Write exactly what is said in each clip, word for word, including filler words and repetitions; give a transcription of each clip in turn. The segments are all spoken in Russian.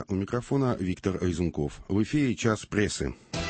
У микрофона Виктор Айзенков. В эфире «Час прессы».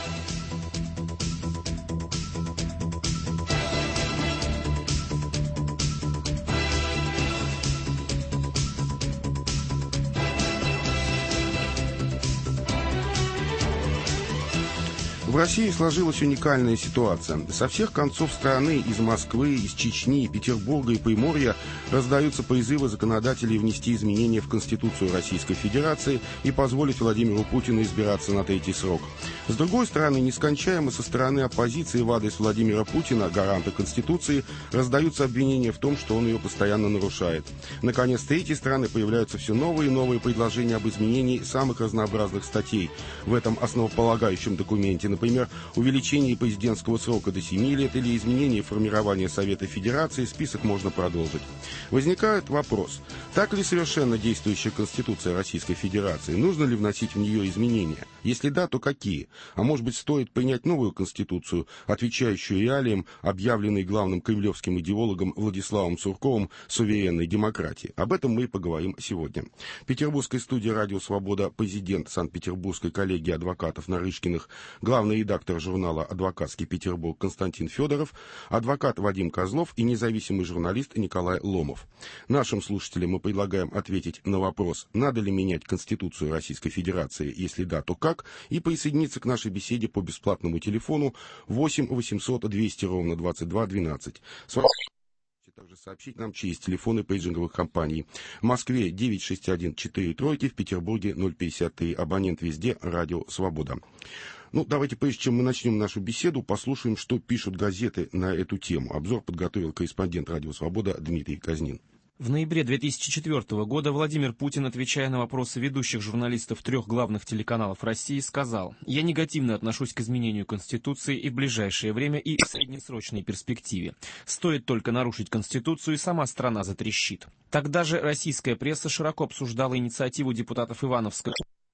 В России сложилась уникальная ситуация. Со всех концов страны, из Москвы, из Чечни, Петербурга и Приморья раздаются призывы законодателей внести изменения в Конституцию Российской Федерации и позволить Владимиру Путину избираться на третий срок. С другой стороны, нескончаемо со стороны оппозиции в адрес Владимира Путина, гаранта Конституции, раздаются обвинения в том, что он ее постоянно нарушает. Наконец, с третьей стороны появляются все новые и новые предложения об изменении самых разнообразных статей в этом основополагающем документе. Например, увеличение президентского срока до семи лет или изменение формирования Совета Федерации, список можно продолжить. Возникает вопрос, так ли совершенно действующая Конституция Российской Федерации? Нужно ли вносить в нее изменения? Если да, то какие? А может быть, стоит принять новую Конституцию, отвечающую реалиям, объявленной главным кремлевским идеологом Владиславом Сурковым суверенной демократии? Об этом мы и поговорим сегодня. В петербургской студии «Радио Свобода» президент Санкт-Петербургской коллегии адвокатов Нарышкиных, главный редактор журнала «Адвокатский Петербург» Константин Федоров, адвокат Вадим Козлов и независимый журналист Николай Ломов. Нашим слушателям мы предлагаем ответить на вопрос, надо ли менять Конституцию Российской Федерации, если да, то как, и присоединиться к нашей беседе по бесплатному телефону восемь восемьсот двести ровно двадцать два двенадцать. С вами также сообщить нам через телефоны пейджинговых компаний. В Москве девять шесть один четыре тройки, в Петербурге ноль пятьдесят три. Абонент везде, Радио Свобода. Ну, давайте, прежде чем мы начнем нашу беседу, послушаем, что пишут газеты на эту тему. Обзор подготовил корреспондент «Радио Свобода» Дмитрий Казнин. В ноябре две тысячи четвёртого года Владимир Путин, отвечая на вопросы ведущих журналистов трех главных телеканалов России, сказал: «Я негативно отношусь к изменению Конституции и в ближайшее время, и в среднесрочной перспективе. Стоит только нарушить Конституцию, и сама страна затрещит». Тогда же российская пресса широко обсуждала инициативу депутатов Ивановской.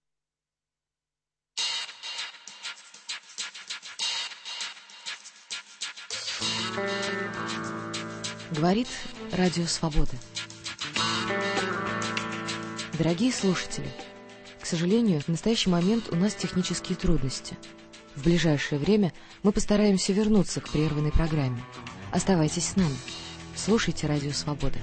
Говорит Радио Свобода. Дорогие слушатели, к сожалению, в настоящий момент у нас технические трудности. В ближайшее время мы постараемся вернуться к прерванной программе. Оставайтесь с нами. Слушайте Радио Свобода.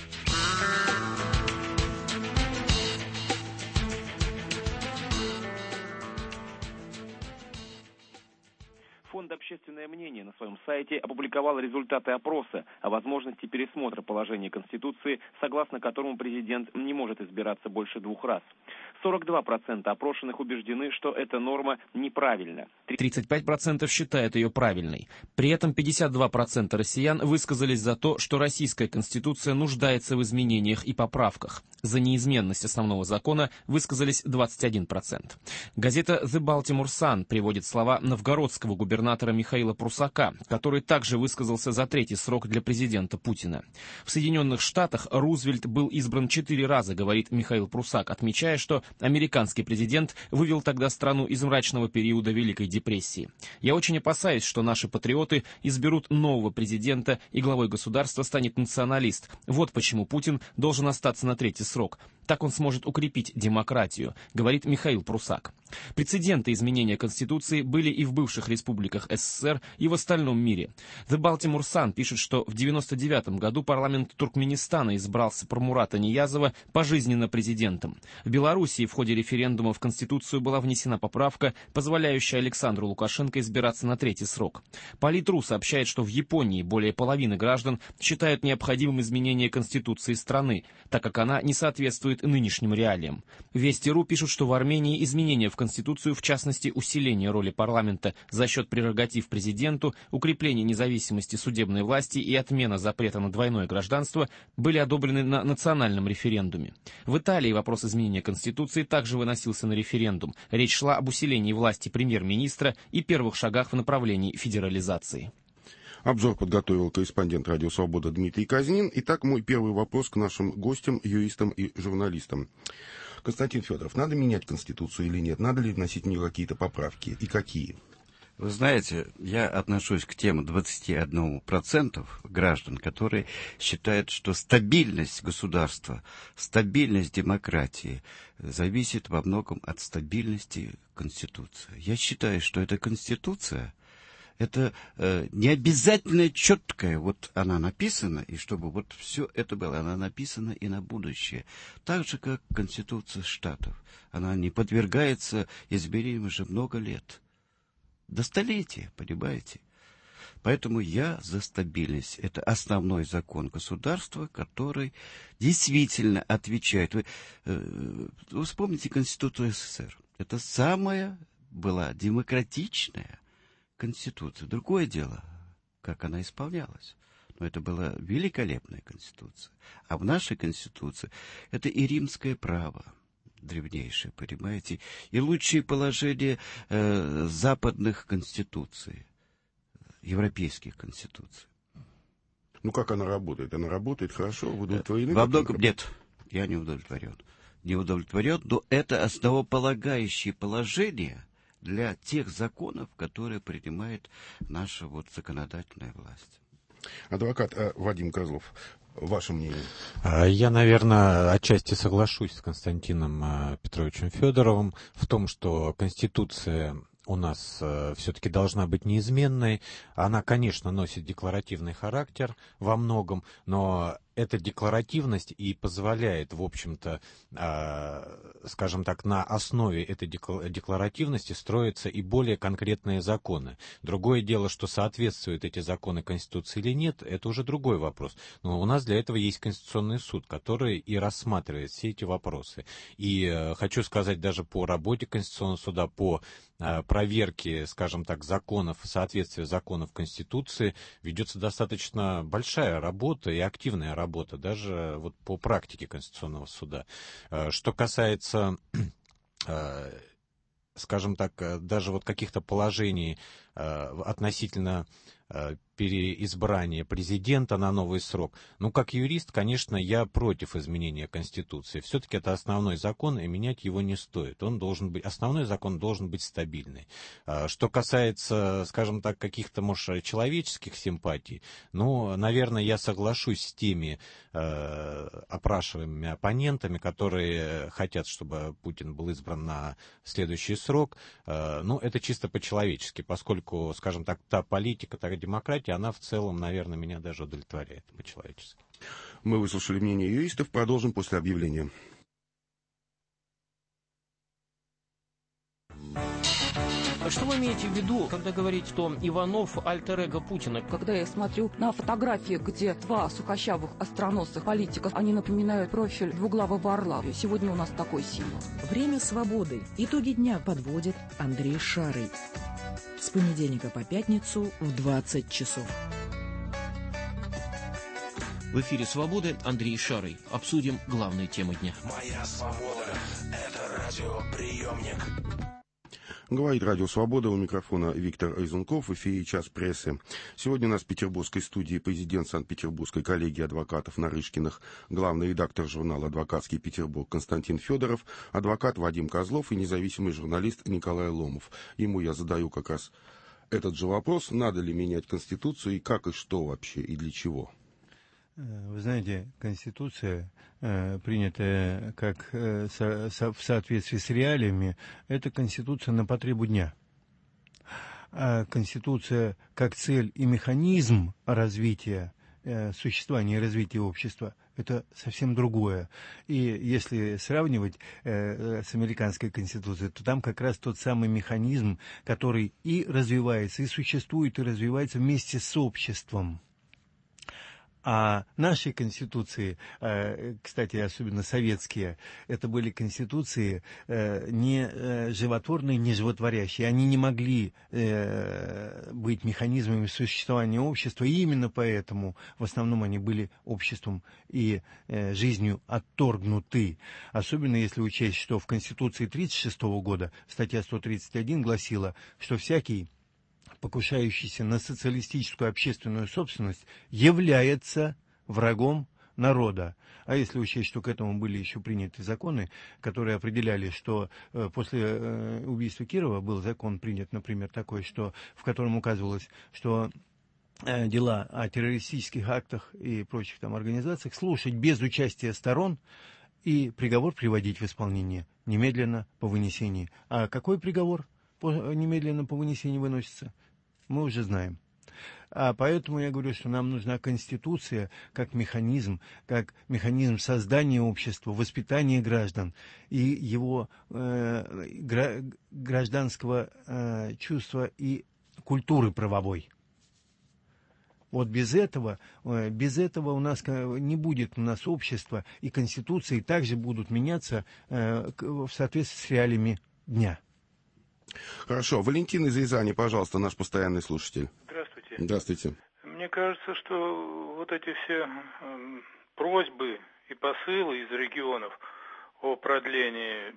Фонд «Общественное мнение» на своем сайте опубликовал результаты опроса о возможности пересмотра положения Конституции, согласно которому президент не может избираться больше двух раз. сорок два процента опрошенных убеждены, что эта норма неправильна. тридцать пять процентов считают ее правильной. При этом пятьдесят два процента россиян высказались за то, что российская Конституция нуждается в изменениях и поправках. За неизменность основного закона высказались двадцать один процент. Газета «The Baltimore Sun» приводит слова новгородского губернатора Михаила Прусака, который также высказался за третий срок для президента Путина. В Соединенных Штатах Рузвельт был избран четыре раза, говорит Михаил Прусак, отмечая, что американский президент вывел тогда страну из мрачного периода Великой депрессии. «Я очень опасаюсь, что наши патриоты изберут нового президента, и главой государства станет националист. Вот почему Путин должен остаться на третий срок. Так он сможет укрепить демократию», говорит Михаил Прусак. Прецеденты изменения Конституции были и в бывших республиках СССР, и в остальном мире. The Baltimore Sun пишет, что в девяносто девятом году парламент Туркменистана избрал Сапармурата Ниязова пожизненно президентом. В Белоруссии в ходе референдума в Конституцию была внесена поправка, позволяющая Александру Лукашенко избираться на третий срок. Политру сообщает, что в Японии более половины граждан считают необходимым изменение Конституции страны, так как она не соответствует нынешним реалиям. Вести.ру пишут, что в Армении изменения в Конституцию, в частности усиление роли парламента за счет прерогатив президенту, укрепление независимости судебной власти и отмена запрета на двойное гражданство, были одобрены на национальном референдуме. В Италии вопрос изменения Конституции также выносился на референдум. Речь шла об усилении власти премьер-министра и первых шагах в направлении федерализации. Обзор подготовил корреспондент «Радио Свобода» Дмитрий Казнин. Итак, мой первый вопрос к нашим гостям, юристам и журналистам. Константин Федоров, надо менять Конституцию или нет? Надо ли вносить в нее какие-то поправки? И какие? Вы знаете, я отношусь к тем двадцати одному проценту граждан, которые считают, что стабильность государства, стабильность демократии зависит во многом от стабильности Конституции. Я считаю, что эта Конституция, это э, не обязательно четкая, вот она написана, и чтобы вот все это было, она написана и на будущее. Так же, как Конституция Штатов. Она не подвергается изменениям уже много лет. До столетия, понимаете? Поэтому я за стабильность. Это основной закон государства, который действительно отвечает. Вы, э, вы вспомните Конституцию СССР. Это самая была демократичная Конституция. Другое дело, как она исполнялась. Но это была великолепная Конституция. А в нашей Конституции это и римское право. Древнейшее, понимаете, и лучшие положения э, западных конституций, европейских конституций. Ну, как она работает? Она работает хорошо? Вы удовлетворены? Во многом нет, я не удовлетворен. Не удовлетворен, но это основополагающие положения для тех законов, которые принимает наша вот законодательная власть. Адвокат а, Вадим Козлов, ваше мнение? Я, наверное, отчасти соглашусь с Константином Петровичем Федоровым в том, что Конституция у нас все-таки должна быть неизменной. Она, конечно, носит декларативный характер во многом, но эта декларативность и позволяет, в общем-то, э, скажем так, на основе этой декларативности строятся и более конкретные законы. Другое дело, что соответствуют эти законы Конституции или нет, это уже другой вопрос. Но у нас для этого есть Конституционный суд, который и рассматривает все эти вопросы. И э, хочу сказать, даже по работе Конституционного суда, по э, проверке, скажем так, законов, соответствия законов Конституции, ведется достаточно большая работа и активная работа. Работа, даже вот по практике Конституционного суда. Что касается, скажем так, даже вот каких-то положений относительно переизбрания президента на новый срок. Ну, как юрист, конечно, я против изменения Конституции. Все-таки это основной закон, и менять его не стоит. Он должен быть, основной закон должен быть стабильный. Что касается, скажем так, каких-то, может, человеческих симпатий, ну, наверное, я соглашусь с теми э, опрашиваемыми оппонентами, которые хотят, чтобы Путин был избран на следующий срок. Э, ну, это чисто по-человечески, поскольку, скажем так, та политика, та демократия, она в целом, наверное, меня даже удовлетворяет по-человечески. Мы выслушали мнение юристов, продолжим после объявления. Что вы имеете в виду, когда говорите, что Иванов альтер-эго Путина? Когда я смотрю на фотографии, где два сухощавых остроносых политика, они напоминают профиль двуглавого орла. Сегодня у нас такой символ. Время свободы. Итоги дня подводит Андрей Шарый. С понедельника по пятницу в двадцать часов. В эфире «Свободы» Андрей Шарый. Обсудим главные темы дня. Моя свобода – это радиоприемник. Говорит Радио Свобода, у микрофона Виктор Айзунков, в эфире «Час прессы». Сегодня у нас в петербургской студии президент Санкт-Петербургской коллегии адвокатов Нарышкиных, главный редактор журнала «Адвокатский Петербург» Константин Федоров, адвокат Вадим Козлов и независимый журналист Николай Ломов. Ему я задаю как раз этот же вопрос, надо ли менять Конституцию и как и что вообще и для чего. Вы знаете, Конституция, э, принятая как э, со, со, в соответствии с реалиями, это Конституция на потребу дня. А Конституция как цель и механизм развития, э, существования и развития общества, это совсем другое. И если сравнивать э, с американской Конституцией, то там как раз тот самый механизм, который и развивается, и существует, и развивается вместе с обществом. А наши конституции, кстати, особенно советские, это были конституции не животворные, не животворящие. Они не могли быть механизмами существования общества, и именно поэтому в основном они были обществом и жизнью отторгнуты. Особенно если учесть, что в Конституции тысяча девятьсот тридцать шестого года статья сто тридцать один гласила, что всякий, покушающийся на социалистическую общественную собственность, является врагом народа. А если учесть, что к этому были еще приняты законы, которые определяли, что э, после э, убийства Кирова был закон принят, например, такой, что, в котором указывалось, что э, дела о террористических актах и прочих там организациях слушать без участия сторон и приговор приводить в исполнение немедленно по вынесении. А какой приговор по, немедленно по вынесению выносится, мы уже знаем. А поэтому я говорю, что нам нужна Конституция как механизм, как механизм создания общества, воспитания граждан и его э, гра- гражданского э, чувства и культуры правовой. Вот без этого, э, без этого у нас не будет у нас общества, и Конституции также будут меняться э, в соответствии с реалиями дня. Хорошо. Валентин из Рязани, пожалуйста, наш постоянный слушатель. Здравствуйте. Здравствуйте. Мне кажется, что вот эти все э, просьбы и посылы из регионов о продлении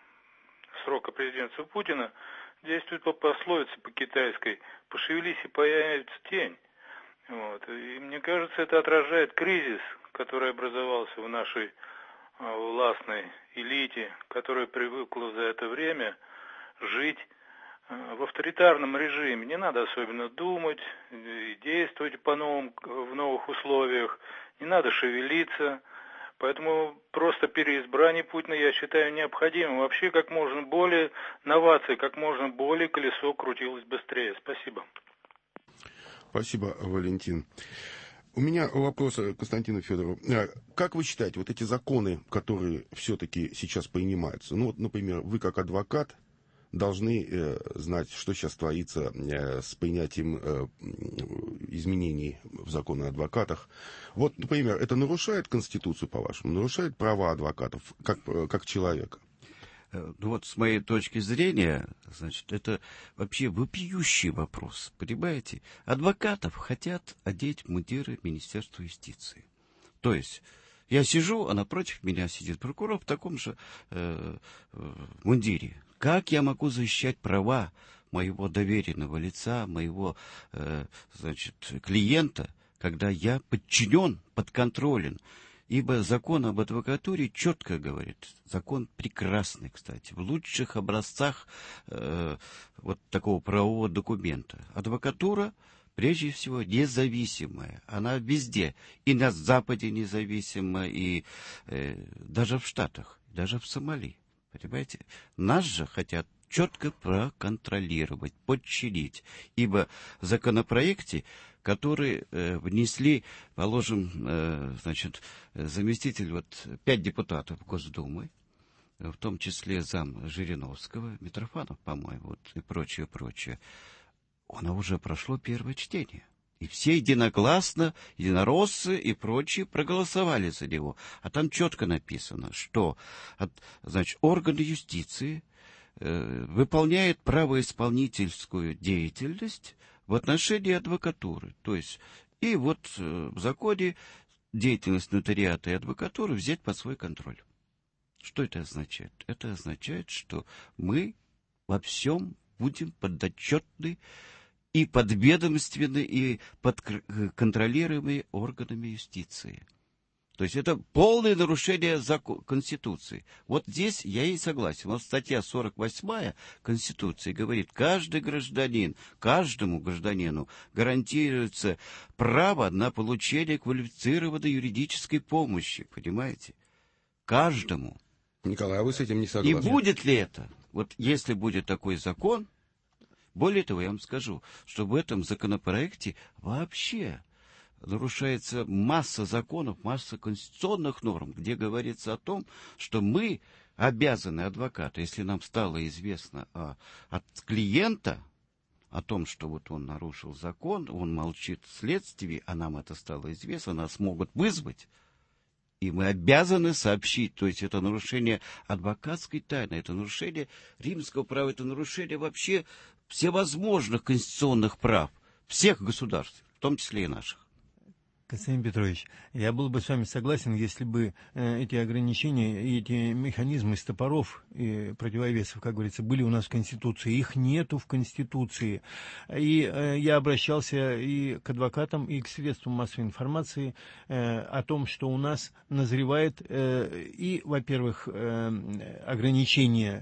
срока президентства Путина действуют по пословице, по китайской: «Пошевелись и появится тень». Вот. И мне кажется, это отражает кризис, который образовался в нашей э, властной элите, которая привыкла за это время жить в авторитарном режиме. Не надо особенно думать, действовать по-новому, в новых условиях, не надо шевелиться. Поэтому просто переизбрание Путина я считаю необходимым. Вообще как можно более новации, как можно более колесо крутилось быстрее. Спасибо. Спасибо, Валентин. У меня вопрос к Константину Федорову. Как вы считаете, вот эти законы, которые все-таки сейчас принимаются, ну вот, например, вы как адвокат должны э, знать, что сейчас творится э, с принятием э, изменений в законы о адвокатах. Вот, например, это нарушает Конституцию, по-вашему? Нарушает права адвокатов как, как человека? Ну вот, с моей точки зрения, значит, это вообще вопиющий вопрос, понимаете? Адвокатов хотят одеть в мундиры Министерства юстиции. То есть я сижу, а напротив меня сидит прокурор в таком же э, э, мундире. Как я могу защищать права моего доверенного лица, моего, э, значит, клиента, когда я подчинен, подконтролен? Ибо закон об адвокатуре четко говорит, закон прекрасный, кстати, в лучших образцах э, вот такого правового документа. Адвокатура, прежде всего, независимая. Она везде, и на Западе независима, и э, даже в Штатах, даже в Сомали. Понимаете? Нас же хотят четко проконтролировать, подчинить. Ибо в законопроекте, который э, внесли, положим, э, значит, заместитель, вот, пять депутатов Госдумы, в том числе зам Жириновского, Митрофанов, по-моему, вот, и прочее, прочее, оно уже прошло первое чтение. И все единогласно, единороссы и прочие проголосовали за него. А там четко написано, что от, значит, органы юстиции э, выполняют правоисполнительскую деятельность в отношении адвокатуры. То есть, и вот э, в законе деятельность нотариата и адвокатуры взять под свой контроль. Что это означает? Это означает, что мы во всем будем подотчетны и подведомственны, и подконтролируемые органами юстиции. То есть это полное нарушение закон, Конституции. Вот здесь я и согласен. Вот статья сорок восьмая Конституции говорит, каждый гражданин, каждому гражданину гарантируется право на получение квалифицированной юридической помощи. Понимаете? Каждому. Николай, а вы с этим не согласны? И будет ли это? Вот если будет такой закон, более того, я вам скажу, что в этом законопроекте вообще нарушается масса законов, масса конституционных норм, где говорится о том, что мы обязаны, адвокаты, если нам стало известно а, от клиента о том, что вот он нарушил закон, он молчит в следствии, а нам это стало известно, нас могут вызвать, и мы обязаны сообщить, то есть это нарушение адвокатской тайны, это нарушение римского права, это нарушение вообще всевозможных конституционных прав всех государств, в том числе и наших. Константин Петрович, я был бы с вами согласен, если бы э, эти ограничения и эти механизмы стопоров и противовесов, как говорится, были у нас в Конституции. Их нету в Конституции. И э, я обращался и к адвокатам, и к средствам массовой информации э, о том, что у нас назревает э, и, во-первых, э, ограничение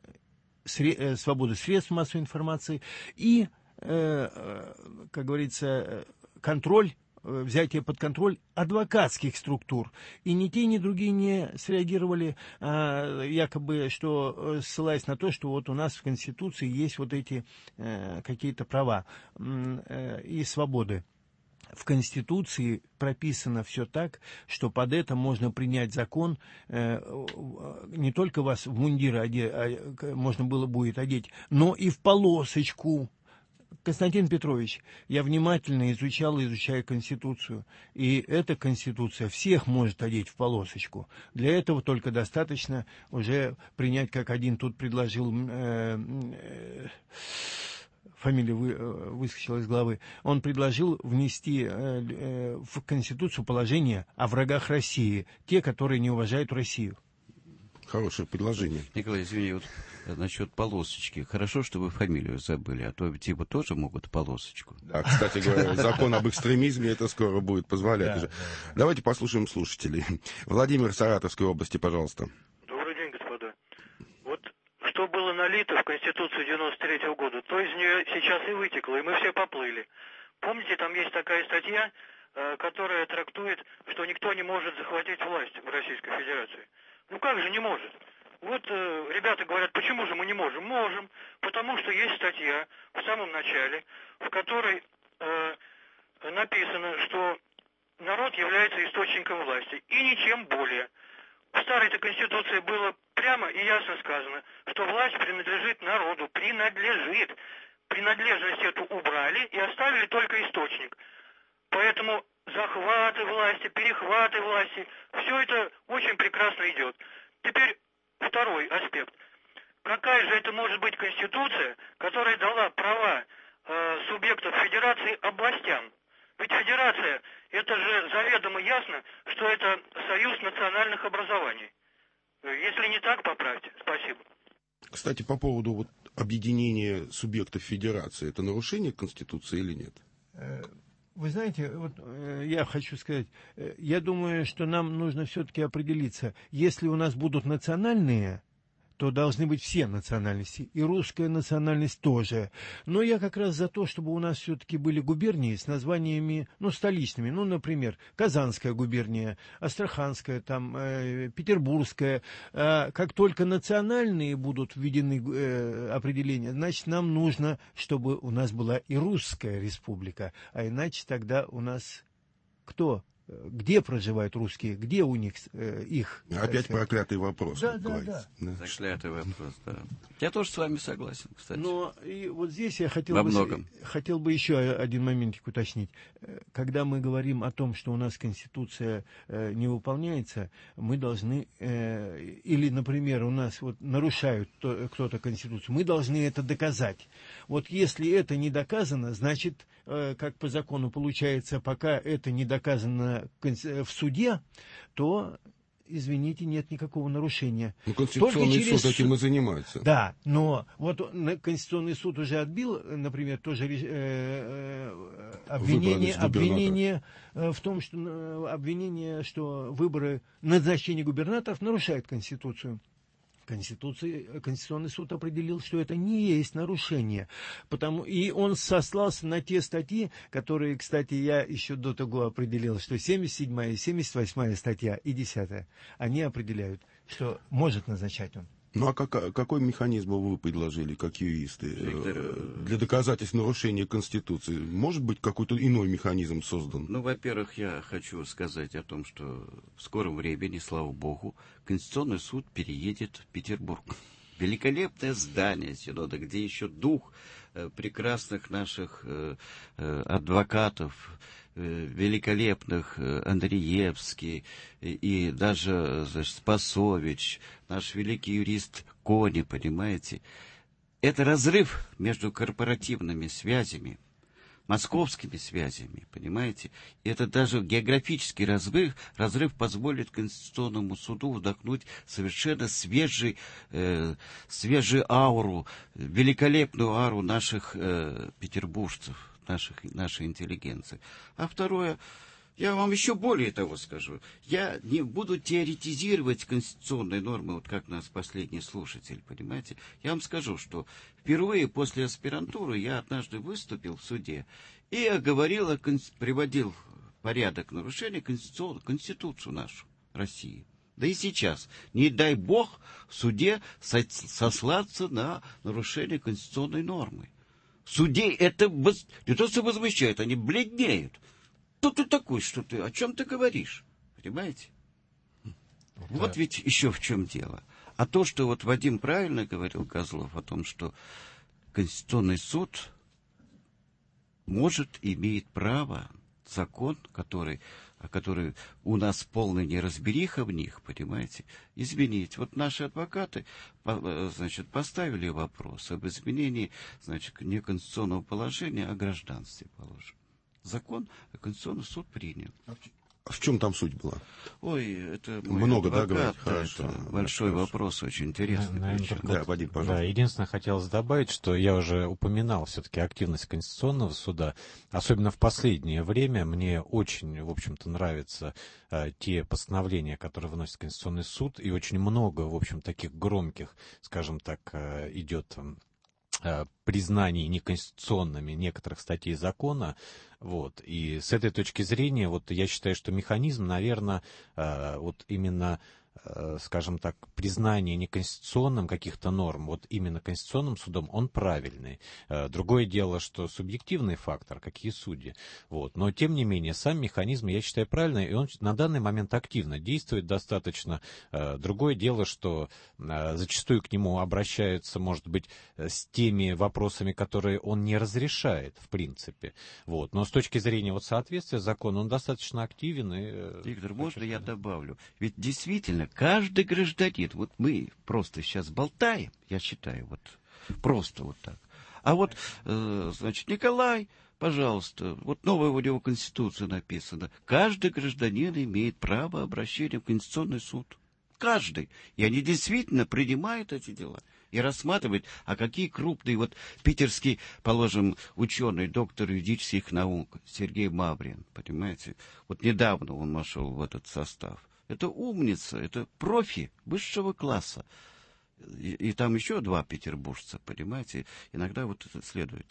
сре- э, свободы средств массовой информации и, э, э, как говорится, контроль, взятие под контроль адвокатских структур. И ни те, ни другие не среагировали, а, якобы, что ссылаясь на то, что вот у нас в Конституции есть вот эти а, какие-то права а, и свободы. В Конституции прописано все так, что под это можно принять закон, э, не только вас в мундир оде, а, можно было будет одеть, но и в полосочку. Константин Петрович, я внимательно изучал и изучаю Конституцию, и эта Конституция всех может одеть в полосочку. Для этого только достаточно уже принять, как один тут предложил, э, э, фамилия вы, э, выскочила из головы, он предложил внести э, э, в Конституцию положение о врагах России, те, которые не уважают Россию. Хорошее предложение. Николай, извини, вот насчет полосочки. Хорошо, что вы фамилию забыли, а то ведь его тоже могут полосочку. Да, кстати говоря, закон об экстремизме это скоро будет позволять да, уже. Да, да. Давайте послушаем слушателей. Владимир, Саратовской области, пожалуйста. Добрый день, господа. Вот что было налито в Конституцию девяносто третьего года, то из нее сейчас и вытекло, и мы все поплыли. Помните, там есть такая статья, которая трактует, что никто не может захватить власть в Российской Федерации. Ну как же не может? Вот э, ребята говорят, почему же мы не можем? Можем, потому что есть статья в самом начале, в которой э, написано, что народ является источником власти, и ничем более. В старой-то Конституции было прямо и ясно сказано, что власть принадлежит народу, принадлежит. Принадлежность эту убрали и оставили только источник. Поэтому захваты власти, перехваты власти, все это очень прекрасно идет. Теперь второй аспект. Какая же это может быть Конституция, которая дала права э, субъектов Федерации областям? Ведь Федерация, это же заведомо ясно, что это союз национальных образований. Если не так, поправьте. Спасибо. Кстати, по поводу вот объединения субъектов Федерации, это нарушение Конституции или нет? Вы знаете, вот э, я хочу сказать, э, я думаю, что нам нужно все-таки определиться, если у нас будут национальные, то должны быть все национальности, и русская национальность тоже. Но я как раз за то, чтобы у нас все-таки были губернии с названиями, ну, столичными, ну, например, Казанская губерния, Астраханская, там, э, Петербургская. Э, как только национальные будут введены э, определения, значит, нам нужно, чтобы у нас была и русская республика, а иначе тогда у нас кто? Где проживают русские, где у них э, их... Опять сказать, проклятый вопрос. Да, да, да. да. Проклятый вопрос, да. Я тоже с вами согласен, кстати. Но и вот здесь я хотел Во бы, многом. хотел бы еще один моментик уточнить. Когда мы говорим о том, что у нас Конституция э, не выполняется, мы должны... Э, или, например, у нас вот нарушают то, кто-то Конституцию, мы должны это доказать. Вот если это не доказано, значит, э, как по закону получается, пока это не доказано в суде, то, извините, нет никакого нарушения. Ну, Конституционный через... суд этим и занимается. Да, но вот Конституционный суд уже отбил, например, тоже э, обвинение, обвинение в том, что обвинение, что выборы, назначение губернаторов нарушает Конституцию. Конституции, Конституционный суд определил, что это не есть нарушение. Потому, и он сослался на те статьи, которые, кстати, я еще до того определил, что семьдесят седьмая, семьдесят восьмая статья и десятая, они определяют, что может назначать он. Ну а как, какой механизм вы предложили, как юристы, Виктор, для доказательств нарушения Конституции? Может быть, какой-то иной механизм создан? Ну, во-первых, я хочу сказать о том, что в скором времени, слава богу, Конституционный суд переедет в Петербург. Великолепное здание Синода, где еще дух э, прекрасных наших э, э, адвокатов, э, великолепных э, Андреевский и, и даже значит, Спасович, наш великий юрист Кони, понимаете. Это разрыв между корпоративными связями московскими связями, понимаете? И это даже географический разрыв, разрыв позволит Конституционному суду вдохнуть совершенно свежий, э, свежую ауру, великолепную ауру наших э, петербуржцев, наших, нашей интеллигенции. А второе, я вам еще более того скажу. Я не буду теоретизировать конституционные нормы, вот как нас последний слушатель, понимаете. Я вам скажу, что впервые после аспирантуры я однажды выступил в суде и оговорил, приводил в порядок нарушения Конституцию нашу России. Да и сейчас, не дай бог, в суде сослаться на нарушение конституционной нормы. В суде это не то, что возмущает, они бледнеют. Кто ты такой, что ты, о чем ты говоришь? Понимаете? Да. Вот ведь еще в чем дело. А то, что вот Вадим правильно говорил, Козлов, о том, что Конституционный суд может, имеет право, закон, который, который у нас полная неразбериха в них, понимаете, изменить. Вот наши адвокаты, значит, поставили вопрос об изменении, значит, не конституционного положения, а гражданстве, положим. Закон Конституционный суд принял. А в чем там суть была? Ой, это много, адвокат, да, говорить? Хорошо. Это большой хорошо. вопрос, очень интересный. Наверное, только, да, Вадим, пожалуйста. Да, единственное, хотелось добавить, что я уже упоминал все-таки активность Конституционного суда, особенно в последнее время. Мне очень, в общем-то, нравятся э, те постановления, которые выносит Конституционный суд, и очень много, в общем, таких громких, скажем так, э, идет э, признаний неконституционными некоторых статей закона. Вот. И с этой точки зрения, вот я считаю, что механизм, наверное, э, вот именно, э, скажем так, признание неконституционным каких-то норм, вот именно Конституционным судом, он правильный. Э, другое дело, что субъективный фактор, какие судьи. Вот. Но, тем не менее, сам механизм, я считаю, правильный, и он на данный момент активно действует достаточно. Э, другое дело, что э, зачастую к нему обращаются, может быть, с теми вопросами, которые он не разрешает, в принципе. Вот. Но с точки зрения вот соответствия закону, он достаточно активен. И, Виктор, можно я добавлю? Ведь действительно, каждый гражданин, вот мы просто сейчас болтаем, я считаю, вот просто вот так. А вот, э, значит, Николай, пожалуйста, вот новая у него Конституция написана. Каждый гражданин имеет право обращения в Конституционный суд. Каждый. И они действительно принимают эти дела. И рассматривать, а какие крупные, вот питерский, положим, ученый, доктор юридических наук Сергей Маврин, понимаете, вот недавно он вошел в этот состав. Это умница, это профи высшего класса. И, и там еще два петербуржца, понимаете, иногда вот это следует.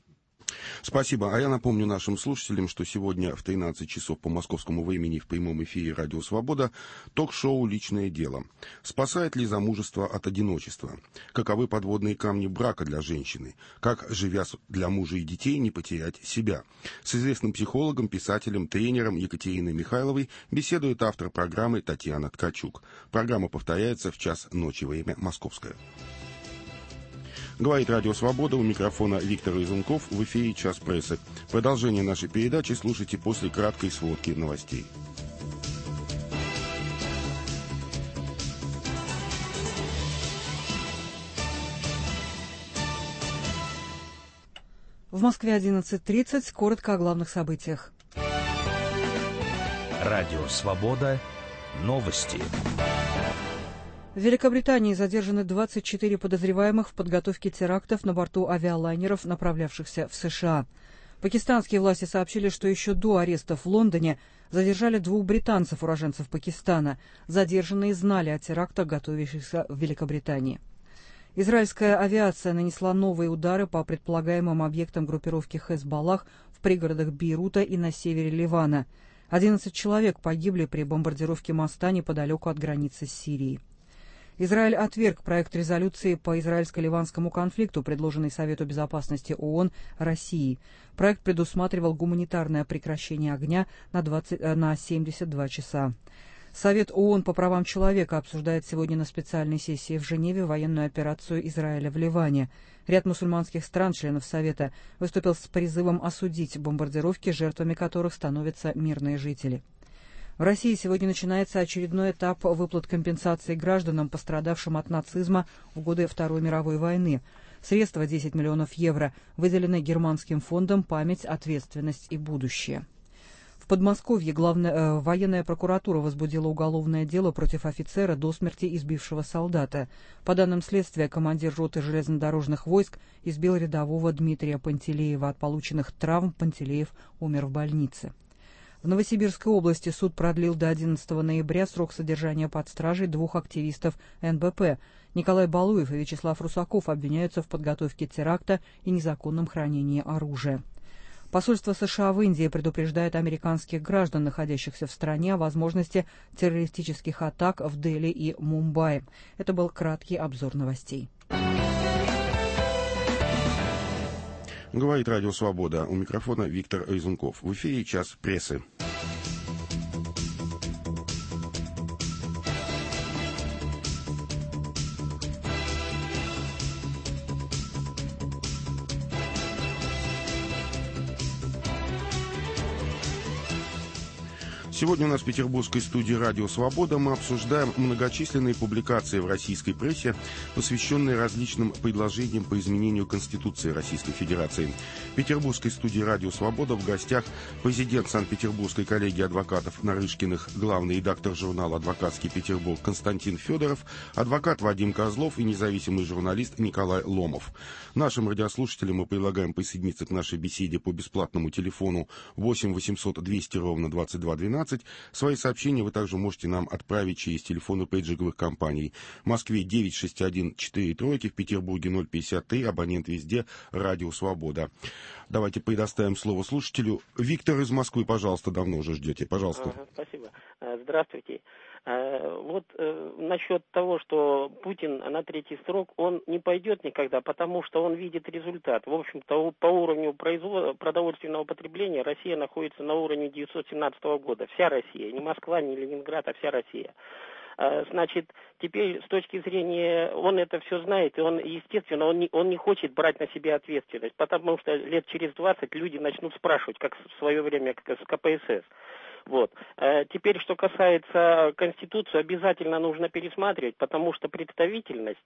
Спасибо. А я напомню нашим слушателям, что сегодня в тринадцать часов по московскому времени в прямом эфире «Радио Свобода» ток-шоу «Личное дело». Спасает ли замужество от одиночества? Каковы подводные камни брака для женщины? Как, живя для мужа и детей, не потерять себя? С известным психологом, писателем, тренером Екатериной Михайловой беседует автор программы Татьяна Ткачук. Программа повторяется в час ночи, время московское. Говорит Радио Свобода, у микрофона Виктор Изунков, в эфире «Час прессы». Продолжение нашей передачи слушайте после краткой сводки новостей. В Москве одиннадцать тридцать, коротко о главных событиях. Радио Свобода, новости. В Великобритании задержаны двадцать четыре подозреваемых в подготовке терактов на борту авиалайнеров, направлявшихся в США. Пакистанские власти сообщили, что еще до арестов в Лондоне задержали двух британцев, уроженцев Пакистана. Задержанные знали о терактах, готовящихся в Великобритании. Израильская авиация нанесла новые удары по предполагаемым объектам группировки Хезболлах в пригородах Бейрута и на севере Ливана. одиннадцать человек погибли при бомбардировке моста неподалеку от границы с Сирией. Израиль отверг проект резолюции по израильско-ливанскому конфликту, предложенный Совету безопасности ООН России. Проект предусматривал гуманитарное прекращение огня на, двадцать, на семьдесят два часа. Совет ООН по правам человека обсуждает сегодня на специальной сессии в Женеве военную операцию Израиля в Ливане. Ряд мусульманских стран, членов Совета, выступил с призывом осудить бомбардировки, жертвами которых становятся мирные жители. В России сегодня начинается очередной этап выплат компенсации гражданам, пострадавшим от нацизма в годы Второй мировой войны. Средства десять миллионов евро выделены германским фондом «Память, ответственность и будущее». В Подмосковье главная, э, военная прокуратура возбудила уголовное дело против офицера, до смерти избившего солдата. По данным следствия, командир роты железнодорожных войск избил рядового Дмитрия Пантелеева. От полученных травм Пантелеев умер в больнице. В Новосибирской области суд продлил до одиннадцатого ноября срок содержания под стражей двух активистов эн бэ пэ. Николай Балуев и Вячеслав Русаков обвиняются в подготовке теракта и незаконном хранении оружия. Посольство США в Индии предупреждает американских граждан, находящихся в стране, о возможности террористических атак в Дели и Мумбаи. Это был краткий обзор новостей. Говорит Радио Свобода. У микрофона Виктор Резунков. В эфире «Час прессы». Сегодня у нас в петербургской студии «Радио Свобода» мы обсуждаем многочисленные публикации в российской прессе, посвященные различным предложениям по изменению Конституции Российской Федерации. В петербургской студии «Радио Свобода» в гостях президент Санкт-Петербургской коллегии адвокатов Нарышкиных, главный редактор журнала «Адвокатский Петербург» Константин Федоров, адвокат Вадим Козлов и независимый журналист Николай Ломов. Нашим радиослушателям мы предлагаем присоединиться к нашей беседе по бесплатному телефону восемь восемьсот двести ровно двадцать два двенадцать. Свои сообщения вы также можете нам отправить через телефоны пейджинговых компаний. В Москве девять шесть один четыре тройки, в Петербурге ноль пятьдесят три, абонент везде «Радио Свобода». Давайте предоставим слово слушателю. Виктор из Москвы, пожалуйста, давно уже ждете. Пожалуйста. Ага, спасибо. Здравствуйте. Вот э, насчет того, что Путин на третий срок, он не пойдет никогда, потому что он видит результат. В общем-то, по уровню производ... продовольственного потребления Россия находится на уровне девятьсот семнадцатого года. Вся Россия, не Москва, не Ленинград, а вся Россия. Значит, теперь с точки зрения, он это все знает, и он, естественно, он не, он не хочет брать на себя ответственность, потому что лет через двадцать люди начнут спрашивать, как в свое время как с ка пэ эс эс. Вот. Теперь, что касается Конституции, обязательно нужно пересматривать, потому что представительность,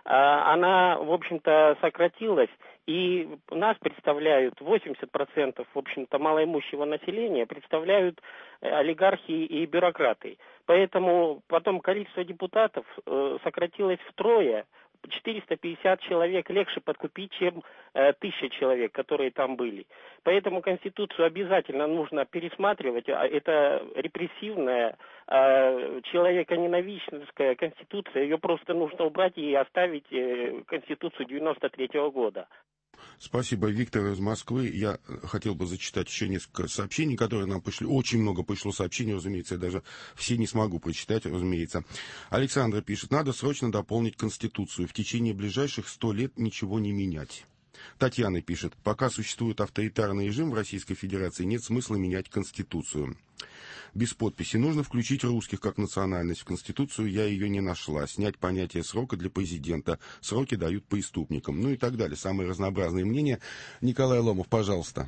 она, в общем-то, сократилась, и нас представляют восемьдесят процентов, в общем-то, малоимущего населения, представляют олигархи и бюрократы. Поэтому потом количество депутатов сократилось втрое. четыреста пятьдесят человек легче подкупить, чем э, тысяча человек, которые там были. Поэтому Конституцию обязательно нужно пересматривать. Это репрессивная, э, человеконенавистная Конституция. Ее просто нужно убрать и оставить э, Конституцию девяносто третьего года. Спасибо, Виктор из Москвы. Я хотел бы зачитать еще несколько сообщений, которые нам пришли. Очень много пришло сообщений, разумеется, я даже все не смогу прочитать, разумеется. Александра пишет, надо срочно дополнить Конституцию. В течение ближайших сто лет ничего не менять. Татьяна пишет, пока существует авторитарный режим в Российской Федерации, нет смысла менять Конституцию. Без подписи. Нужно включить русских как национальность в Конституцию. Я ее не нашла. Снять понятие срока для президента. Сроки дают преступникам. Ну и так далее. Самые разнообразные мнения. Николай Ломов, пожалуйста.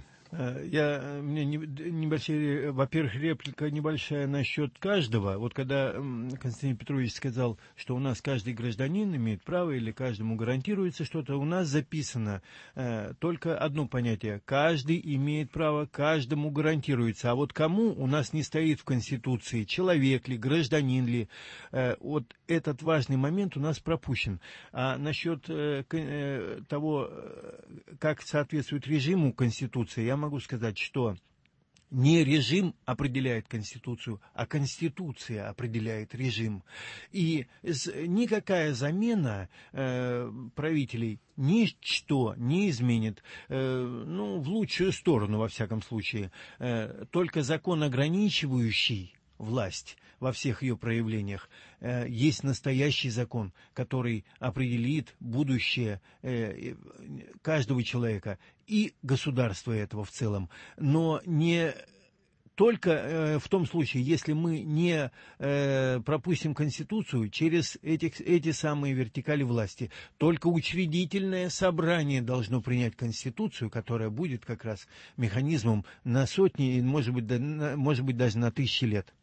Я, мне небольшая, во-первых, реплика небольшая насчет каждого. Вот когда Константин Петрович сказал, что у нас каждый гражданин имеет право или каждому гарантируется что-то, у нас записано э, только одно понятие. Каждый имеет право, каждому гарантируется. А вот кому у нас не стоит в Конституции, человек ли, гражданин ли, э, вот этот важный момент у нас пропущен. А насчет э, э, того, как соответствует режиму Конституции, я могу сказать, что не режим определяет Конституцию, а Конституция определяет режим. И никакая замена э, правителей ничто не изменит, э, ну, в лучшую сторону, во всяком случае. Э, только закон, ограничивающий власть во всех ее проявлениях, э, есть настоящий закон, который определит будущее э, каждого человека и государства этого в целом, но не только э, в том случае, если мы не э, пропустим Конституцию через этих, эти самые вертикали власти. Только учредительное собрание должно принять Конституцию, которая будет как раз механизмом на сотни, может быть, да, на, может быть даже на тысячи лет.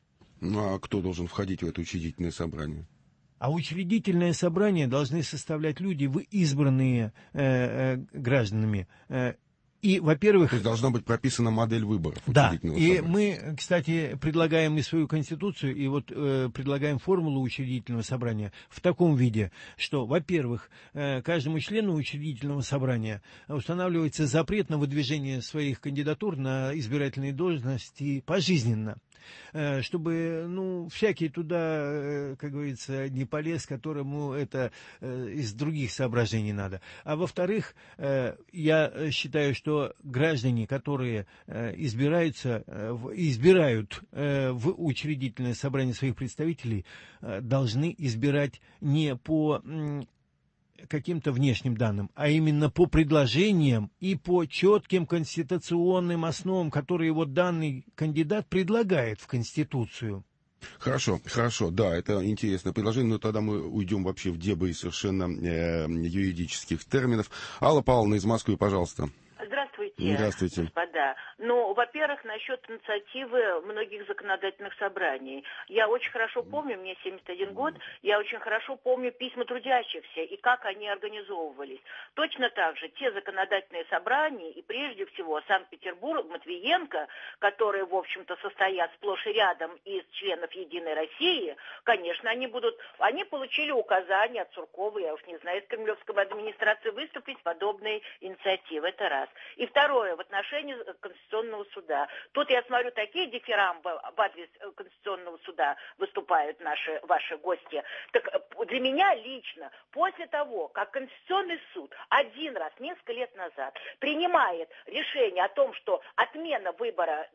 Ну, а кто должен входить в это учредительное собрание? А учредительное собрание должны составлять люди, вы избранные э, э, гражданами. Э, И, во-первых... То есть должна быть прописана модель выборов. Да, и мы, кстати, предлагаем и свою конституцию, и вот э, предлагаем формулу учредительного собрания в таком виде, что, во-первых, э, каждому члену учредительного собрания устанавливается запрет на выдвижение своих кандидатур на избирательные должности пожизненно, э, чтобы, ну, всякий туда, э, как говорится, не полез, которому это э, из других соображений надо. А во-вторых, э, я считаю, что граждане, которые э, избираются, э, избирают э, в учредительное собрание своих представителей, э, должны избирать не по э, каким-то внешним данным, а именно по предложениям и по четким конституционным основам, которые вот данный кандидат предлагает в Конституцию. Хорошо, хорошо, да, это интересное предложение, но тогда мы уйдем вообще в дебри совершенно э, юридических терминов. Алла Павловна из Москвы, пожалуйста. Здравствуйте, Здравствуйте, господа. Ну, во-первых, насчет инициативы многих законодательных собраний. Я очень хорошо помню, мне семьдесят один год, я очень хорошо помню письма трудящихся и как они организовывались. Точно так же те законодательные собрания, и прежде всего Санкт-Петербург, Матвиенко, которые, в общем-то, состоят сплошь и рядом из членов Единой России, конечно, они будут, они получили указания от Суркова, я уж не знаю, из Кремлевской администрации выступить с подобной инициативой. Это раз. И второе, в отношении Конституционного суда. Тут я смотрю, такие дифирамбы в адрес Конституционного суда выступают наши, ваши гости. Так для меня лично, после того, как Конституционный суд один раз, несколько лет назад, принимает решение о том, что отмена выбора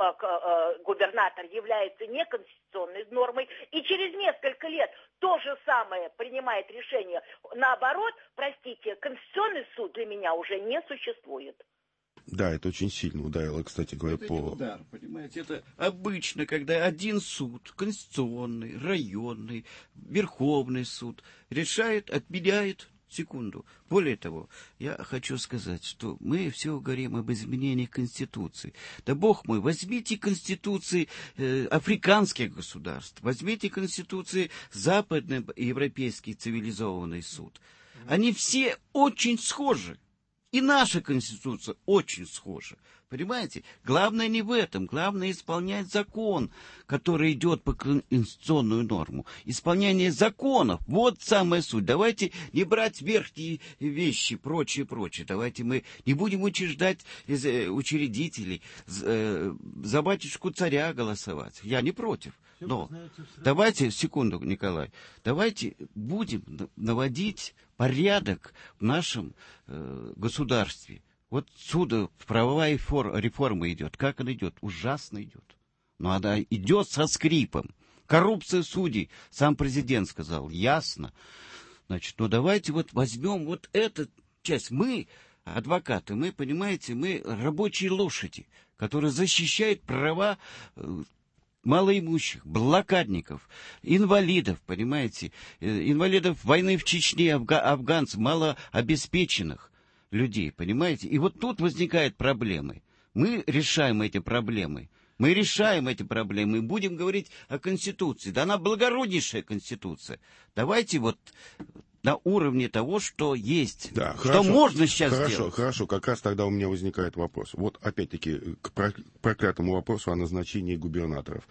губернатора является неконституционной нормой, и через несколько лет то же самое принимает решение наоборот, простите, Конституционный суд для меня уже не существует. Да, это очень сильно ударило, кстати говоря, это по... удар, понимаете, это обычно, когда один суд, конституционный, районный, Верховный суд, решает, отменяет, секунду. Более того, я хочу сказать, что мы все говорим об изменениях Конституции. Да бог мой, возьмите Конституции э, африканских государств, возьмите Конституции западноевропейский цивилизованный суд. Они все очень схожи. И наша Конституция очень схожа. Понимаете? Главное не в этом. Главное исполнять закон, который идет по конституционную норму. Исполнение законов. Вот самая суть. Давайте не брать верхние вещи, прочее, прочее. Давайте мы не будем учреждать из учредителей за батюшку царя голосовать. Я не против. Но давайте, секунду, Николай, давайте будем наводить порядок в нашем э, государстве. Вот сюда правовая реформа идет. Как она идет? Ужасно идет. Но она идет со скрипом. Коррупция судей, сам президент сказал, ясно. Значит, ну давайте вот возьмем вот эту часть. Мы, адвокаты, мы, понимаете, мы рабочие лошади, которые защищают права э, малоимущих, блокадников, инвалидов, понимаете, инвалидов войны в Чечне, афга- афганцев, малообеспеченных людей, понимаете. И вот тут возникают проблемы. Мы решаем эти проблемы. Мы решаем эти проблемы и будем говорить о Конституции. Да она благороднейшая Конституция. Давайте вот на уровне того, что есть, да, что хорошо, можно сейчас хорошо, сделать. Хорошо, как раз тогда у меня возникает вопрос. Вот опять-таки к проклятому вопросу о назначении губернаторов.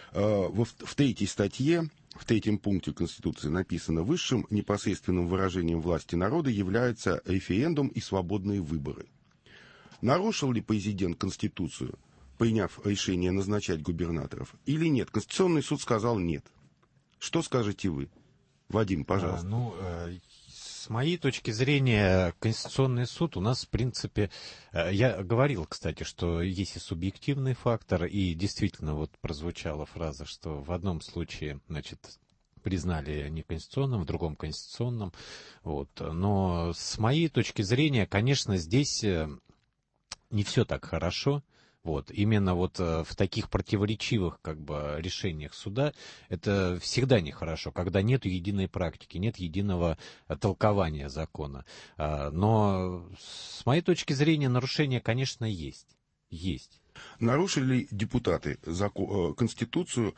В третьей статье, в третьем пункте Конституции написано: высшим непосредственным выражением власти народа является референдум и свободные выборы. Нарушил ли президент Конституцию, приняв решение назначать губернаторов, или нет? Конституционный суд сказал нет. Что скажете вы? Вадим, пожалуйста. А, ну, с моей точки зрения, Конституционный суд у нас, в принципе, я говорил, кстати, что есть и субъективный фактор, и действительно вот прозвучала фраза, что в одном случае, значит, признали неконституционным, в другом конституционным. Вот. Но с моей точки зрения, конечно, здесь не все так хорошо. Вот. Именно вот в таких противоречивых как бы решениях суда это всегда нехорошо, когда нет единой практики, нет единого толкования закона. Но с моей точки зрения нарушения, конечно, есть. есть. Нарушили ли депутаты закон, Конституцию,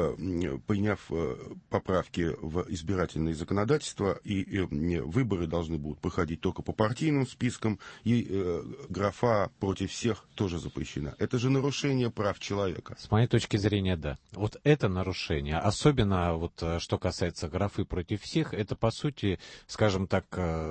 приняв поправки в избирательное законодательство, и выборы должны будут проходить только по партийным спискам, и графа против всех тоже запрещена? Это же нарушение прав человека. С моей точки зрения, да. Вот это нарушение, особенно вот что касается графы против всех, это, по сути, скажем так,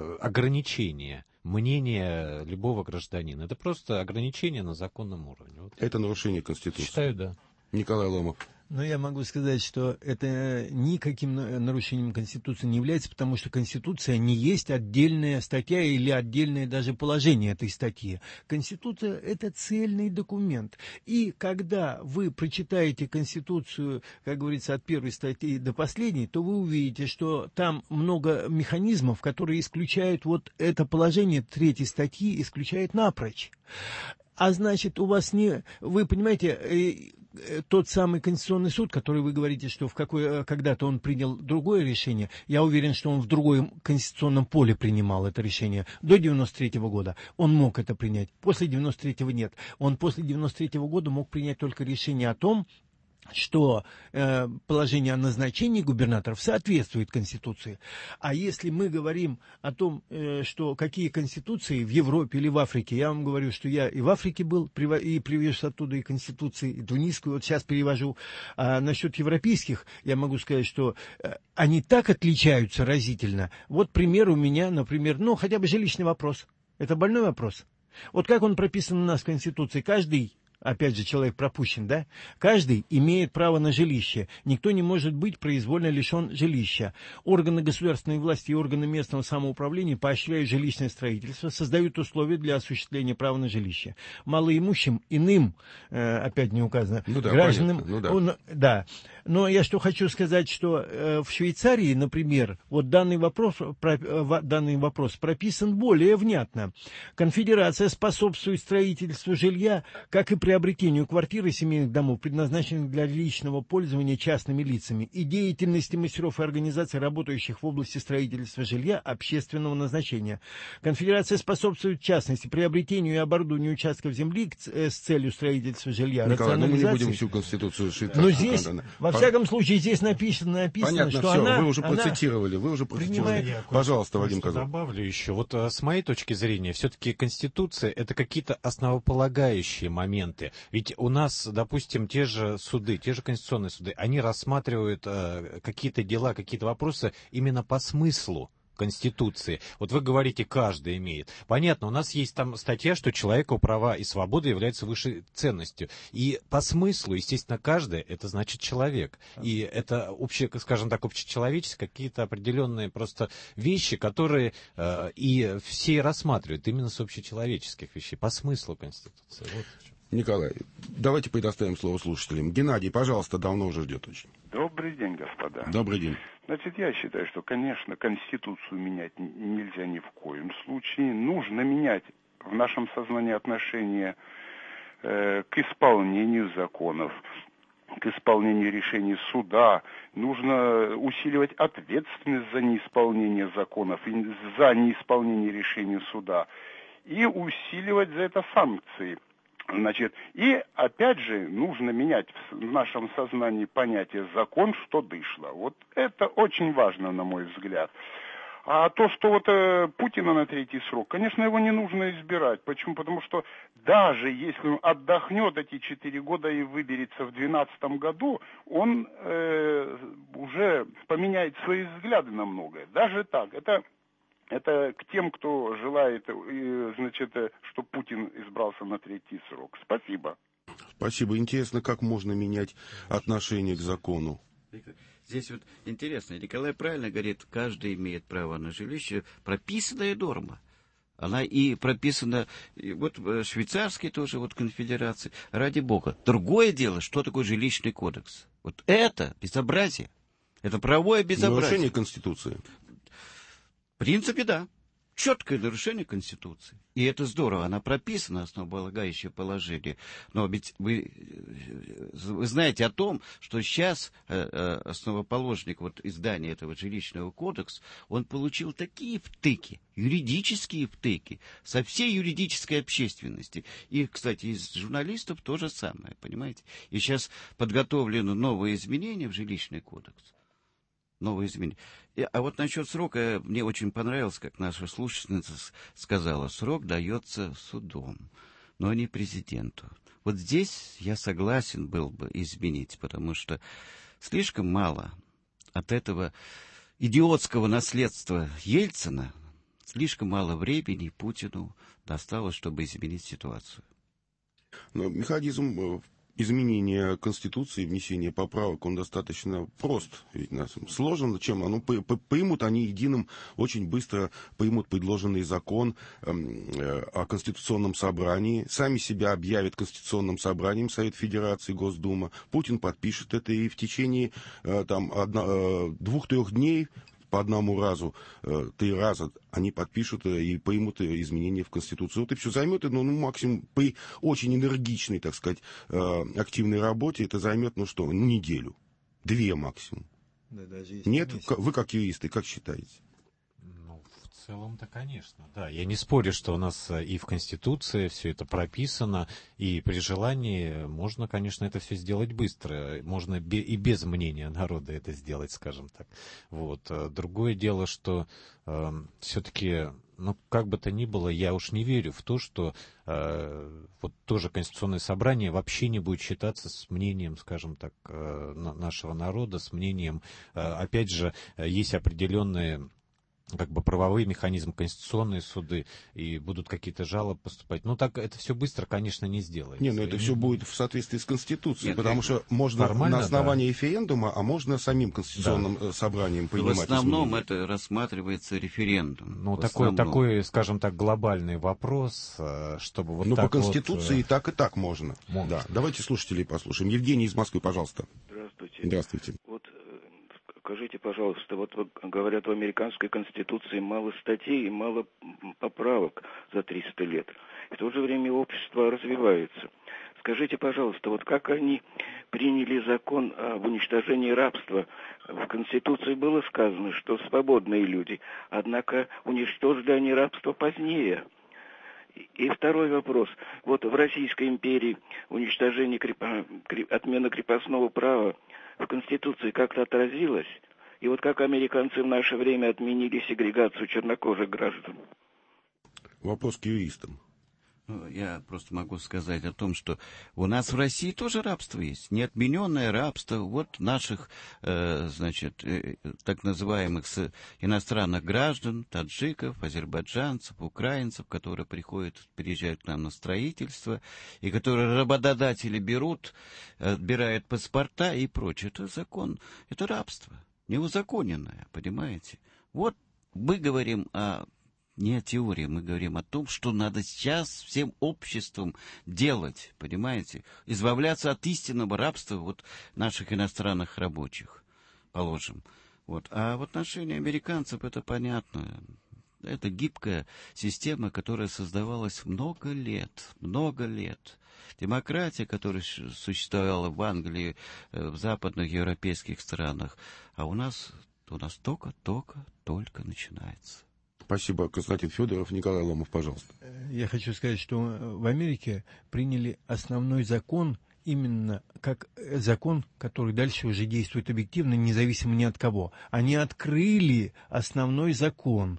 ограничение мнение любого гражданина. Это просто ограничение на законном уровне. Вот. Это нарушение Конституции. Считаю, да. Николай Ломов. Но я могу сказать, что это никаким нарушением Конституции не является, потому что Конституция не есть отдельная статья или отдельное даже положение этой статьи. Конституция – это цельный документ. И когда вы прочитаете Конституцию, как говорится, от первой статьи до последней, то вы увидите, что там много механизмов, которые исключают вот это положение третьей статьи, исключает напрочь. А значит, у вас не... Вы понимаете... Тот самый Конституционный суд, который вы говорите, что в какой, когда-то он принял другое решение, я уверен, что он в другом конституционном поле принимал это решение. До девяносто третьего года он мог это принять, после девяносто третьего нет. Он после девяносто третьего года мог принять только решение о том, что э, положение о назначении губернаторов соответствует Конституции. А если мы говорим о том, э, что какие конституции в Европе или в Африке, я вам говорю, что я и в Африке был, и привез оттуда и конституции, и тунисскую, вот сейчас перевожу. А насчет европейских, я могу сказать, что э, они так отличаются разительно. Вот пример у меня, например, ну, хотя бы жилищный вопрос. Это больной вопрос. Вот как он прописан у нас в Конституции, каждый... Опять же, человек пропущен, да? Каждый имеет право на жилище. Никто не может быть произвольно лишен жилища. Органы государственной власти и органы местного самоуправления поощряют жилищное строительство, создают условия для осуществления права на жилище. Малоимущим, иным, э, опять не указано, ну да, гражданам... Ну да. Он, да. Но я что хочу сказать, что э, в Швейцарии, например, вот данный вопрос, про, э, данный вопрос прописан более внятно. Конфедерация способствует строительству жилья, как и приобретению квартир и семейных домов, предназначенных для личного пользования частными лицами, и деятельности мастеров и организаций, работающих в области строительства жилья общественного назначения. Конфедерация способствует, в частности, приобретению и оборудованию участков земли с целью строительства жилья. Николай, ну мы не будем всю Конституцию шить. Но здесь, во всяком случае, здесь написано, написано Понятно, что все, она... вы уже она процитировали, вы уже процитировали. принимает... Пожалуйста, Вадим Козлов. Добавлю еще. Вот с моей точки зрения, все-таки Конституция — это какие-то основополагающие моменты. Ведь у нас, допустим, те же суды, те же конституционные суды, они рассматривают э, какие-то дела, какие-то вопросы именно по смыслу Конституции. Вот вы говорите, каждый имеет. Понятно, у нас есть там статья, что человеку права и свободы являются высшей ценностью. И по смыслу, естественно, каждый — это значит человек. И это, общее, скажем так, общечеловеческие, какие-то определенные просто вещи, которые э, и все рассматривают именно с общечеловеческих вещей, по смыслу Конституции. Вот. Николай, давайте предоставим слово слушателям. Геннадий, пожалуйста, давно уже ждет очень. Добрый день, господа. Добрый день. Значит, я считаю, что, конечно, Конституцию менять нельзя ни в коем случае. Нужно менять в нашем сознании отношение э, к исполнению законов, к исполнению решений суда. Нужно усиливать ответственность за неисполнение законов, за неисполнение решений суда. И усиливать за это санкции. Значит, и опять же нужно менять в нашем сознании понятие «закон, что дышло». Вот это очень важно, на мой взгляд. А то, что вот э, Путина на третий срок, конечно, его не нужно избирать. Почему? Потому что даже если он отдохнет эти четыре года и выберется в двенадцатом году, он э, уже поменяет свои взгляды на многое. Даже так. Это... Это к тем, кто желает, значит, чтобы Путин избрался на третий срок. Спасибо. Спасибо. Интересно, как можно менять отношение к закону? Здесь вот интересно, Николай правильно говорит, каждый имеет право на жилище, прописанная норма. Она и прописана, и вот швейцарский тоже, вот конфедерации, ради бога. Другое дело, что такое жилищный кодекс. Вот это безобразие. Это правовое безобразие. Нарушение Конституции. В принципе, да. четкое нарушение Конституции. И это здорово, она прописана, основополагающее положение. Но ведь вы, вы знаете о том, что сейчас основоположник вот издания этого жилищного кодекса, он получил такие втыки, юридические втыки, со всей юридической общественности. И, кстати, из журналистов то же самое, понимаете? И сейчас подготовлены новые изменения в жилищный кодекс. Новые изменения. А вот насчет срока, мне очень понравилось, как наша слушательница сказала, срок дается судом, но не президенту. Вот здесь я согласен был бы изменить, потому что слишком мало от этого идиотского наследства Ельцина, слишком мало времени Путину досталось, чтобы изменить ситуацию. Но механизм изменения Конституции, внесения поправок, он достаточно прост. Ведь нас сложен. Чем? Ну, поймут они единым, очень быстро поймут предложенный закон э, о Конституционном собрании, сами себя объявят Конституционным собранием Совет Федерации, Госдума. Путин подпишет это, и в течение э, там, э, двух-трех дней по одному разу, э, три раза они подпишут и поймут изменения в Конституцию. Вот и все займет, ну, ну, максимум при очень энергичной, так сказать, э, активной работе это займет, ну что, неделю, две максимум. Да, даже Нет? Месяц. Вы как юристы, как считаете? В целом-то, конечно, да. Я не спорю, что у нас и в Конституции все это прописано, и при желании можно, конечно, это все сделать быстро. Можно и без мнения народа это сделать, скажем так. Вот. Другое дело, что э, все-таки, ну, как бы то ни было, я уж не верю в то, что э, вот тоже Конституционное собрание вообще не будет считаться с мнением, скажем так, э, нашего народа, с мнением, э, опять же, есть определенные как бы правовые механизмы, конституционные суды, и будут какие-то жалобы поступать. Ну, так это все быстро, конечно, не сделается. Не, ну это и все не... будет в соответствии с Конституцией, Нет, потому что можно на основании да. референдума, а можно самим Конституционным да. собранием принимать. В основном изменения. Это рассматривается референдум. Ну, такой, такой, скажем так, глобальный вопрос, чтобы вот ну, так по Конституции вот... и так, и так можно. можно. Да. Давайте слушателей послушаем. Евгений из Москвы, пожалуйста. Здравствуйте. Здравствуйте. Вот скажите, пожалуйста, вот говорят, в американской конституции мало статей и мало поправок за триста лет. И в то же время общество развивается. Скажите, пожалуйста, вот как они приняли закон об уничтожении рабства? В Конституции было сказано, что свободные люди, однако уничтожили они рабство позднее. И второй вопрос. Вот в Российской империи уничтожение, креп... отмена крепостного права в Конституции как-то отразилось. И вот как американцы в наше время отменили сегрегацию чернокожих граждан. Вопрос к юристам. Я просто могу сказать о том, что у нас в России тоже рабство есть. Неотмененное рабство. Вот наших, э, значит, э, так называемых иностранных граждан, таджиков, азербайджанцев, украинцев, которые приходят, приезжают к нам на строительство, и которые работодатели берут, отбирают паспорта и прочее. Это закон, это рабство. Неузаконенное, понимаете? Вот мы говорим о... Не о теории, мы говорим о том, что надо сейчас всем обществом делать, понимаете? Избавляться от истинного рабства вот наших иностранных рабочих, положим. Вот. А в отношении американцев это понятно. Это гибкая система, которая создавалась много лет, много лет. Демократия, которая существовала в Англии, в западных европейских странах, а у нас, у нас только-только, только начинается. Спасибо, Константин Федоров. Николай Ломов, пожалуйста. Я хочу сказать, что в Америке приняли основной закон именно как закон, который дальше уже действует объективно, независимо ни от кого. Они открыли основной закон.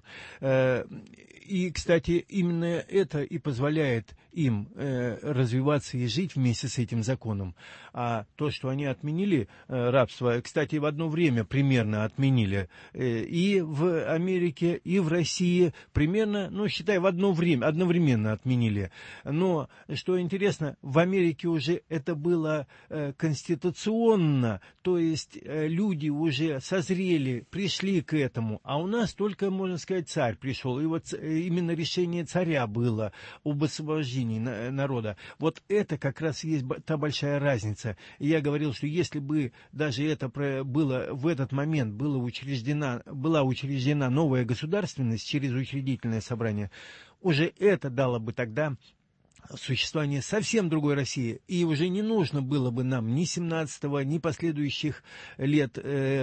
И, кстати, именно это и позволяет им э, развиваться и жить вместе с этим законом. А то, что они отменили э, рабство, кстати, в одно время примерно отменили э, и в Америке, и в России, примерно, ну, считай, в одно время, одновременно отменили. Но, что интересно, в Америке уже это было э, э, конституционно, то есть э, люди уже созрели, пришли к этому, а у нас только, можно сказать, царь пришел, и вот именно решение царя было об освобождении на, народа. Вот это как раз есть та большая разница. И я говорил, что если бы даже это было в этот момент было учреждена, была учреждена новая государственность через учредительное собрание, уже это дало бы тогда существование совсем другой России, и уже не нужно было бы нам ни семнадцатого, ни последующих лет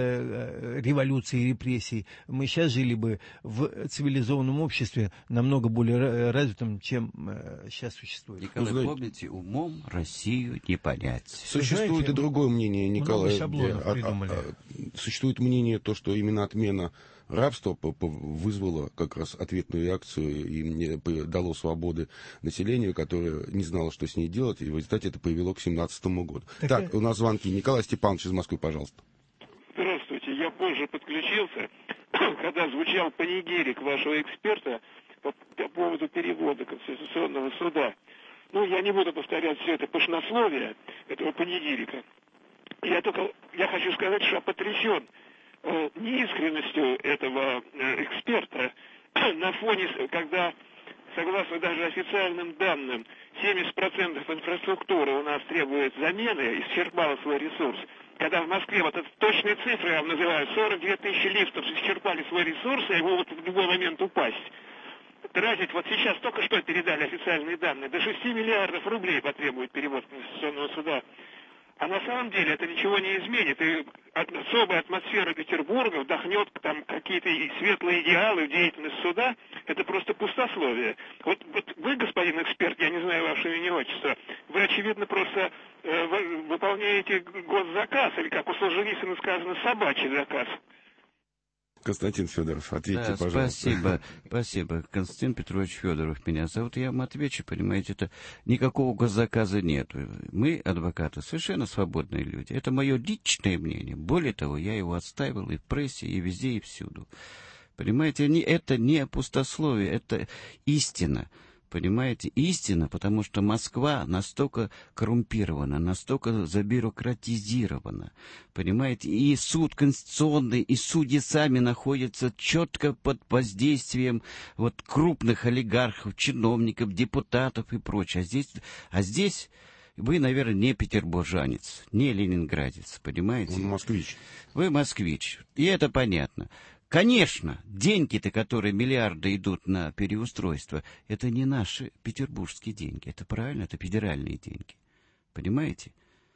э, революции и репрессий. Мы сейчас жили бы в цивилизованном обществе, намного более развитом, чем э, сейчас существует. Николай, ну, помните, умом Россию не понять. Существует знаете, и другое мнение, Николай. А, а, а, существует мнение, то, что именно отмена рабство вызвало как раз ответную реакцию и дало свободы населению, которое не знало, что с ней делать, и в результате это привело к семнадцатому году. Так, так у нас звонки. Николай Степанович из Москвы, пожалуйста. Здравствуйте. Я позже подключился, когда звучал панигирик вашего эксперта по, по поводу перевода Конституционного суда. Ну, я не буду повторять все это пышнословие этого панигирика. Я только я хочу сказать, что я потрясен неискренностью этого эксперта на фоне, когда, согласно даже официальным данным, семьдесят процентов инфраструктуры у нас требует замены, исчерпала свой ресурс. Когда в Москве, вот это точные цифры я вам называю, сорок две тысячи лифтов исчерпали свой ресурс, и могут в любой момент упасть. Тратить, вот сейчас только что передали официальные данные, до шести миллиардов рублей потребует перевод Конституционного суда. А на самом деле это ничего не изменит. И особая атмосфера Петербурга вдохнет там какие-то светлые идеалы в деятельность суда. Это просто пустословие. Вот, вот вы, господин эксперт, я не знаю ваше имя и отчество, вы, очевидно, просто э, вы, выполняете госзаказ, или, как у Солженицына сказано, собачий заказ. Константин Федоров, ответьте, да, пожалуйста. Спасибо, спасибо. Константин Петрович Федоров меня зовут. Я вам отвечу, понимаете, это никакого госзаказа нет. Мы, адвокаты, совершенно свободные люди. Это мое личное мнение. Более того, я его отстаивал и в прессе, и везде, и всюду. Понимаете, это не пустословие, это истина. Понимаете, истина, потому что Москва настолько коррумпирована, настолько забюрократизирована, понимаете, и суд конституционный, и судьи сами находятся четко под воздействием вот крупных олигархов, чиновников, депутатов и прочее. А здесь, а здесь вы, наверное, не петербуржанец, не ленинградец, понимаете? Он москвич. Вы москвич, и это понятно. Конечно, деньги-то, которые миллиарды идут на переустройство, это не наши петербургские деньги. Это правильно, это федеральные деньги. Понимаете?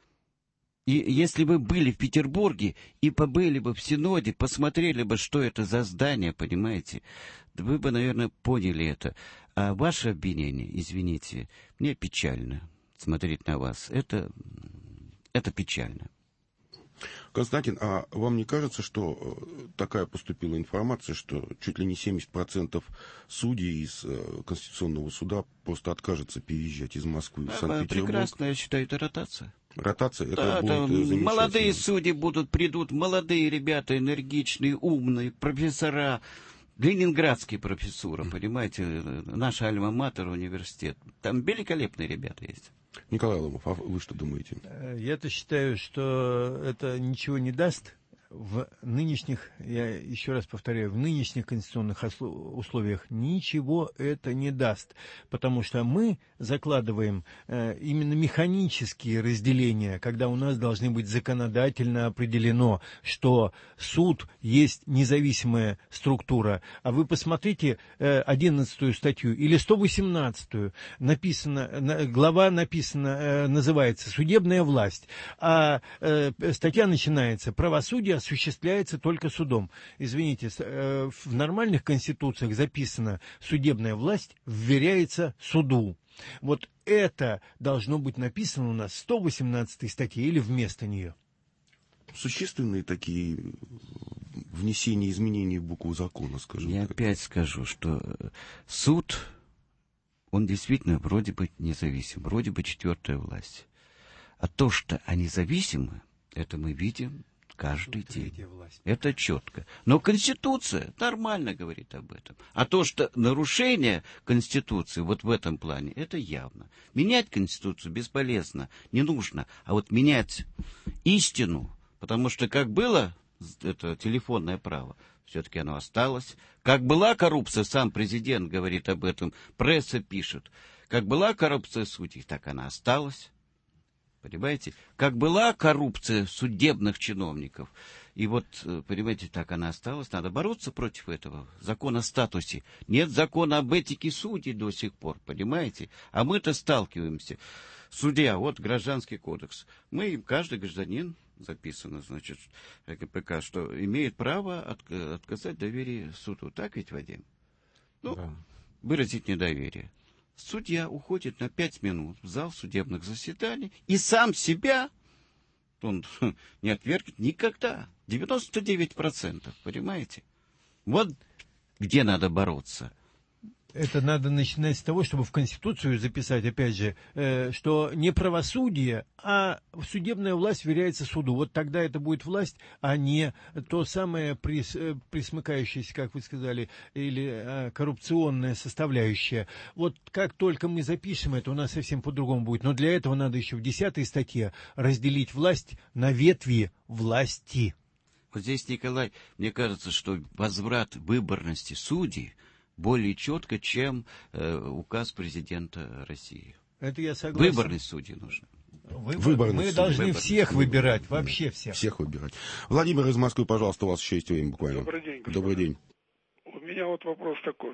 И если бы были в Петербурге и побыли бы в Синоде, посмотрели бы, что это за здание, понимаете, вы бы, наверное, поняли это. А ваше обвинение, извините, мне печально смотреть на вас. Это, это печально. Константин, а вам не кажется, что такая поступила информация, что чуть ли не семьдесят процентов судей из Конституционного суда просто откажутся переезжать из Москвы в Санкт-Петербург? Прекрасно, я считаю, это ротация. Ротация? Это да, будет да, замечательно. Молодые судьи будут, придут, молодые ребята, энергичные, умные, профессора, ленинградские профессуры, понимаете, наша альма-матер, университет. Там великолепные ребята есть. Николай Ломов, а вы что думаете? Я-то считаю, что это ничего не даст в нынешних, я еще раз повторяю, в нынешних конституционных условиях ничего это не даст, потому что мы закладываем э, именно механические разделения, когда у нас должны быть законодательно определено, что суд есть независимая структура. А вы посмотрите э, одиннадцатую статью или сто восемнадцатую, написано, на, глава написана, э, называется «Судебная власть», а э, статья начинается «Правосудие осуществляется только судом». Извините, в нормальных конституциях записано «судебная власть вверяется суду». Вот это должно быть написано у нас в сто восемнадцатой статье или вместо нее. Существенные такие внесения изменений в букву закона, скажем Я так. опять скажу, что суд, он действительно вроде бы независим, вроде бы четвертая власть. А то, что они зависимы, это мы видим, каждый день. Это четко. Но Конституция нормально говорит об этом. А то, что нарушение Конституции вот в этом плане, это явно. Менять Конституцию бесполезно, не нужно. А вот менять истину, потому что как было это телефонное право, все-таки оно осталось. Как была коррупция, сам президент говорит об этом, пресса пишет. Как была коррупция судей, так она осталась. Понимаете? Как была коррупция судебных чиновников, и вот, понимаете, так она осталась. Надо бороться против этого. Закон о статусе. Нет закона об этике судей до сих пор, понимаете? А мы-то сталкиваемся. Судья, вот Гражданский кодекс. Мы, каждый гражданин, записано, значит, ГПК, что имеет право от, отказать доверие суду. Так ведь, Вадим? Ну, да. Выразить недоверие. Судья уходит на пять минут в зал судебных заседаний и сам себя он не отвергнет никогда. девяносто девять процентов, понимаете? Вот где надо бороться. Это надо начинать с того, чтобы в Конституцию записать, опять же, э, что не правосудие, а судебная власть вверяется суду. Вот тогда это будет власть, а не то самое прис, э, присмыкающееся, как вы сказали, или э, коррупционная составляющая. Вот как только мы запишем это, у нас совсем по-другому будет. Но для этого надо еще в десятой статье разделить власть на ветви власти. Вот здесь, Николай, мне кажется, что возврат выборности судей более четко, чем э, указ президента России. Это я согласен. Выборность судей нужно. Выбор... Выборность Мы судей. должны Выборность. всех выбирать, вообще всех. Всех выбирать. Владимир из Москвы, пожалуйста, у вас еще есть время буквально. Добрый день. Господа. Добрый день. У меня вот вопрос такой.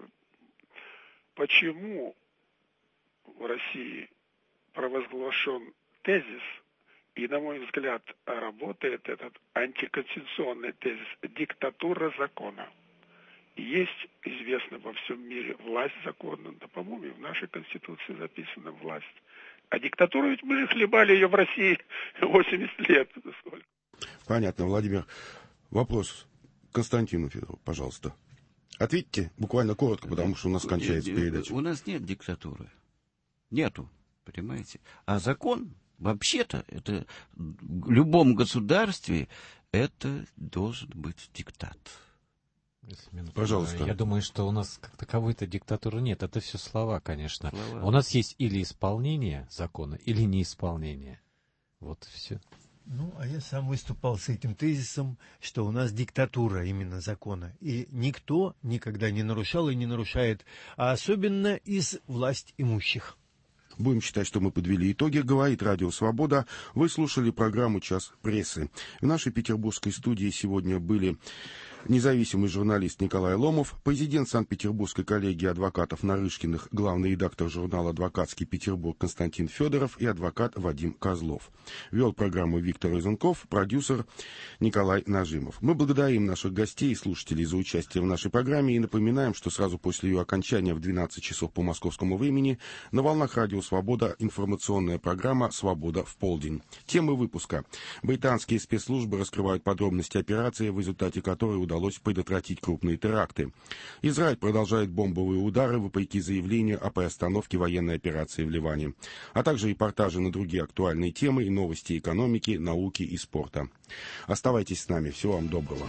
Почему в России провозглашен тезис, и, на мой взгляд, работает этот антиконституционный тезис «диктатура закона»? Есть, известно во всем мире, власть закона, да, по-моему, в нашей Конституции записана власть. А диктатуру ведь мы хлебали ее в России восемьдесят лет. Понятно, Владимир. Вопрос Константину Федорову, пожалуйста. Ответьте буквально коротко, потому что у нас кончается передача. У нас нет диктатуры. Нету, понимаете. А закон, вообще-то, это в любом государстве это должен быть диктат. Пожалуйста. Я думаю, что у нас как таковой-то диктатуры нет. Это все слова, конечно. Слова. У нас есть или исполнение закона, или неисполнение. Вот все. Ну, а я сам выступал с этим тезисом, что у нас диктатура именно закона. И никто никогда не нарушал и не нарушает, а особенно из власть имущих. Будем считать, что мы подвели итоги. Говорит Радио Свобода. Вы слушали программу «Час прессы». В нашей петербургской студии сегодня были независимый журналист Николай Ломов, президент Санкт-Петербургской коллегии адвокатов Нарышкиных, главный редактор журнала «Адвокатский Петербург» Константин Федоров и адвокат Вадим Козлов. Вел программу Виктор Изунков, продюсер Николай Нажимов. Мы благодарим наших гостей и слушателей за участие в нашей программе и напоминаем, что сразу после ее окончания в двенадцать часов по московскому времени на волнах Радио Свобода информационная программа «Свобода в полдень». Темы выпуска. Британские спецслужбы раскрывают подробности операции, в результате которой удалось удалось предотвратить крупные теракты. Израиль продолжает бомбовые удары вопреки заявлению о приостановке военной операции в Ливане, а также репортажи на другие актуальные темы и новости экономики, науки и спорта. Оставайтесь с нами. Всего вам доброго.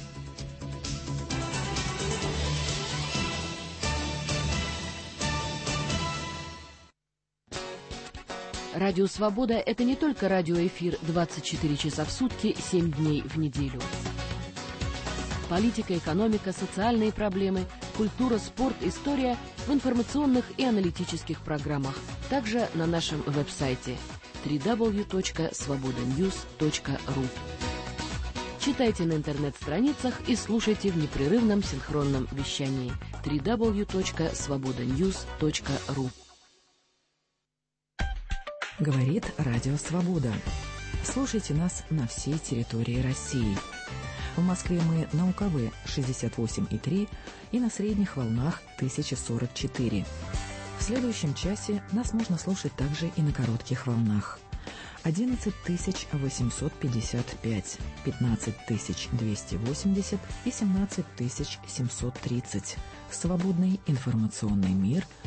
Радио «Свобода» — это не только радиоэфир двадцать четыре часа в сутки, семь дней в неделю. Политика, экономика, социальные проблемы, культура, спорт, история в информационных и аналитических программах. Также на нашем веб-сайте дабл ю дабл ю дабл ю точка свобода ньюс точка ру. Читайте на интернет-страницах и слушайте в непрерывном синхронном вещании дабл ю дабл ю дабл ю точка свобода ньюс точка ру. Говорит Радио Свобода. Слушайте нас на всей территории России. В Москве мы на УКВ шестьдесят восемь и три и на средних волнах тысяча сорок четыре. В следующем часе нас можно слушать также и на коротких волнах. одиннадцать тысяч восемьсот пятьдесят пять, пятнадцать тысяч двести восемьдесят и семнадцать тысяч семьсот тридцать. Свободный информационный мир